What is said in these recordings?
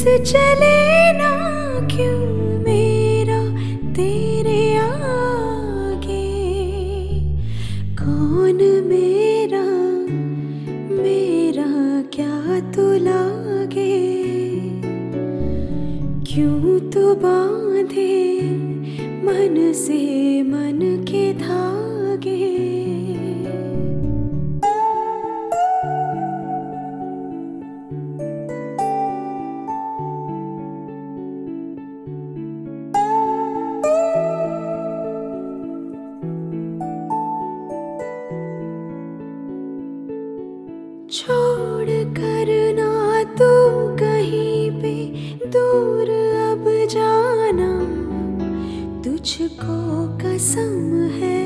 चले ना क्यों मेरा तेरे आगे। कौन मेरा मेरा क्या तू लागे। क्यों तू बांधे मन से मन के धागे। छोड़ कर ना तू कहीं पे दूर अब जाना। तुझको कसम है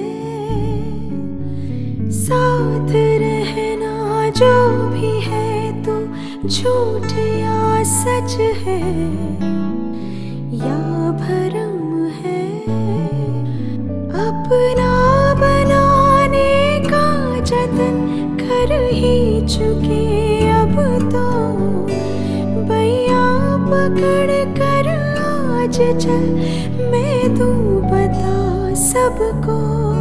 साथ रहना जो भी है तू झूठ या सच है या भरम है। अपना बनाने का जतन कर ही चुके अब तो। बैया पकड़ कर आज चल मैं तू बता सबको।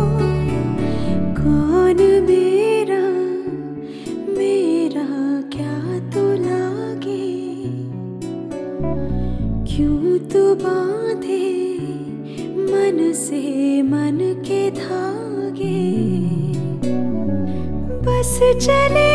कौन मेरा मेरा क्या तू लागे। क्यों तू बांधे मन से मन के धागे। बस चले